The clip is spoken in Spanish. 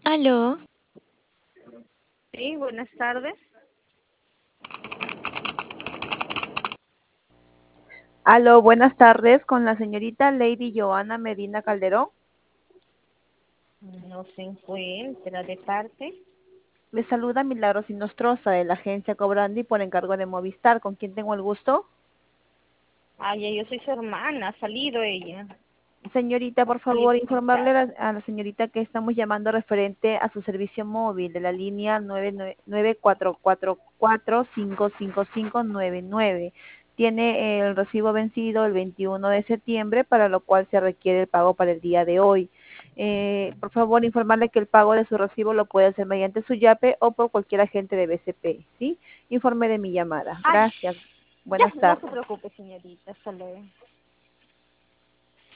Aló, Sí, buenas tardes. Aló, buenas tardes con la señorita Lady Joana Medina Calderón. No se encuentra de parte. Le saluda Milagros Inostroza de la agencia Cobrandi por encargo de Movistar. ¿Con quién tengo el gusto? Ay, yo soy su hermana, ha salido ella. Señorita, por favor, informarle Solicitar. a la señorita que estamos llamando referente a su servicio móvil de la línea 9444555599. Tiene el recibo vencido el 21 de septiembre, para lo cual se requiere el pago para el día de hoy. Por favor, informarle que el pago de su recibo lo puede hacer mediante su YAPE o por cualquier agente de BCP, ¿sí? Informe de mi llamada. Ay, Gracias. ya, Buenas no se tardes. preocupe, señorita. Hasta luego.